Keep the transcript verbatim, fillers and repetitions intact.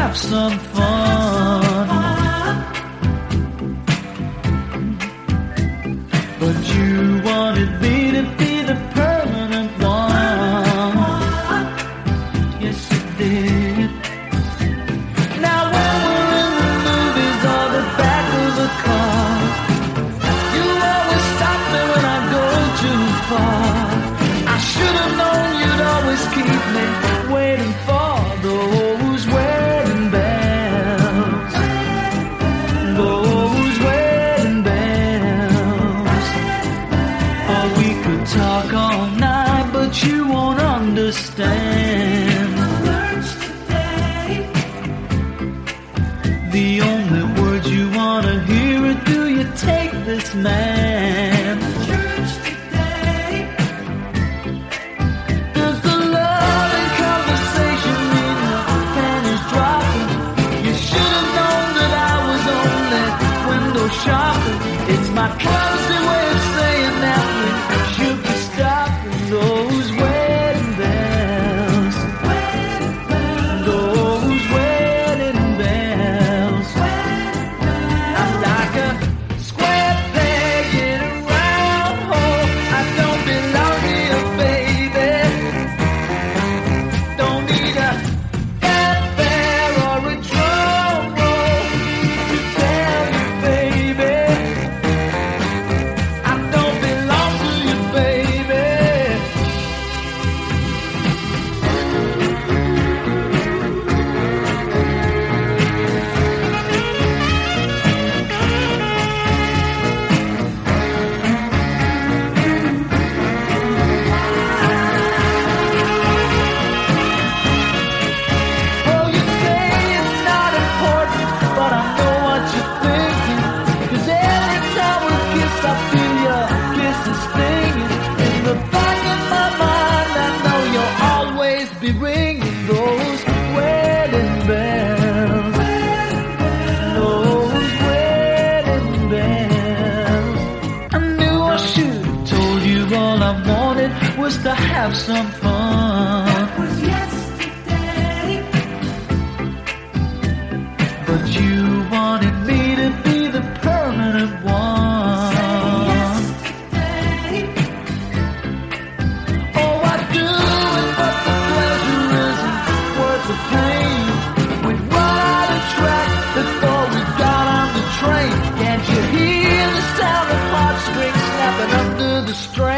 have some fun. But you wanted me to be the permanent one. Yes, you did. Now when we're in the movies or the back of the car, you always stop me when I go too far. I should have known you'd always keep me waiting for those wedding bells. Those wedding bells. Or we could talk all night, but you won't understand. The only words you wanna hear are, do you take this man? Does the love and conversation mean the pen is dropping? You should have known that I was only window shopping. It's my clumsy way of saying that we should be stopping those wedding bells. Those wedding bells. I'm like a square peg in a round hole. I don't belong here, baby. Don't need a fanfare or a drum roll to tell you, baby, I don't belong to you, baby. Oh, you say it's not important, but I know what you're thinking. 'Cause every time we kiss, I feel your kisses stinging. In the back of my mind, I know you'll always be ringing those wedding bells. Those wedding bells. I knew I should have told you all I wanted was to have some fun. But you wanted me to be the permanent one. Oh, I do it, but the pleasure isn't worth the pain. We'd run out of track before we got on the train. Can't you hear the sound of heartstrings snapping under the strain?